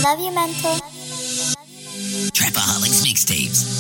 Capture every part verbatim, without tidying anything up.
Love you, mental. Trapaholics mixtapes.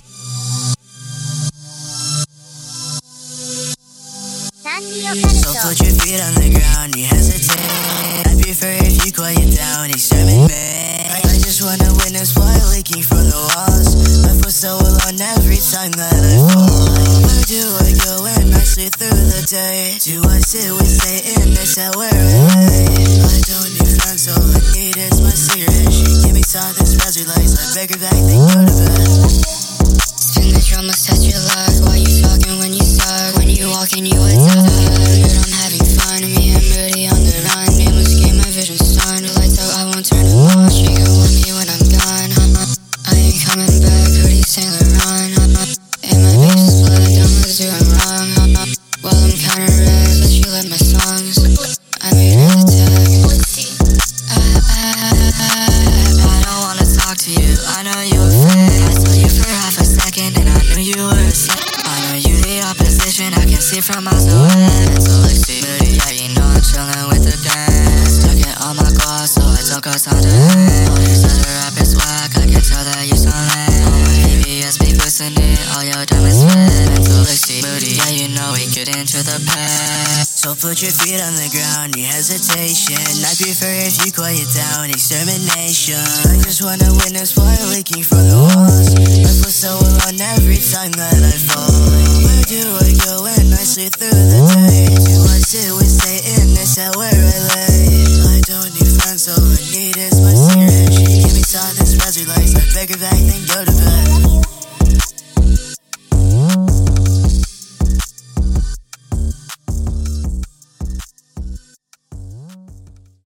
So put your feet on the ground, you hesitate. I prefer if you quiet down, exterminate. I, I just wanna witness fire leaking from the walls. I feel so alone every time that I fall. Where do I go when I sleep through the day? Do I sit with Satan? Is that where I lay? I don't need friends, all I need is my cigarette. She give me something special, like I beg her back, then go to bed. Spin the drum, set your luck. Why you talking when you suck? When you walking, you attack. Good, I'm having fun. Me and Moody on the run. Nameless game, my vision stunned. Lights out, I won't turn it on. She gon' want me when I'm gone. I ain't coming back. Hoodie Saint Laurent. And my beef is blood. Don't look doing wrong. While I'm counting reds, but you like my songs. I made her the tag. I, I, I, I don't wanna talk to you. I know you a fake. I saw you for half a second and I knew you were asleep. I know you the opposition, I can see from miles away. So let's see, Moody, yeah, you know I'm chillin' with the gang. Stuck in all my gloss, so I don't go sound to hang. All these other rappers whack, I can tell that you so lame. All my A B S be boosting it, all your diamonds fit. So let's see, Moody, yeah, you know we get into the past. So put your feet on the ground, your hesitation. I prefer if you quiet down, extermination. I just wanna witness fire leaking from the walls. I feel so alone every time that I fall. Where do I go when I sleep through the day? Do I sit with Satan? Is that where I lay?